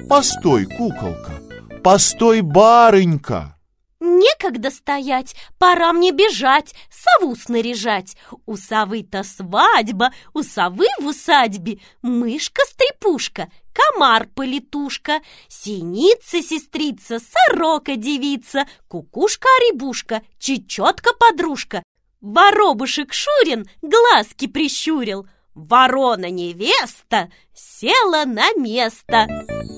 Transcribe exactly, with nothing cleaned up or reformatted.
Постой, куколка, постой, барынька. Некогда стоять, пора мне бежать, сову снаряжать. У совы-то свадьба, у совы в усадьбе мышка-стрепушка, комар-полетушка, синица-сестрица, сорока-девица, кукушка-оребушка, чечетка-подружка. Воробушек Шурин глазки прищурил, ворона-невеста села на место.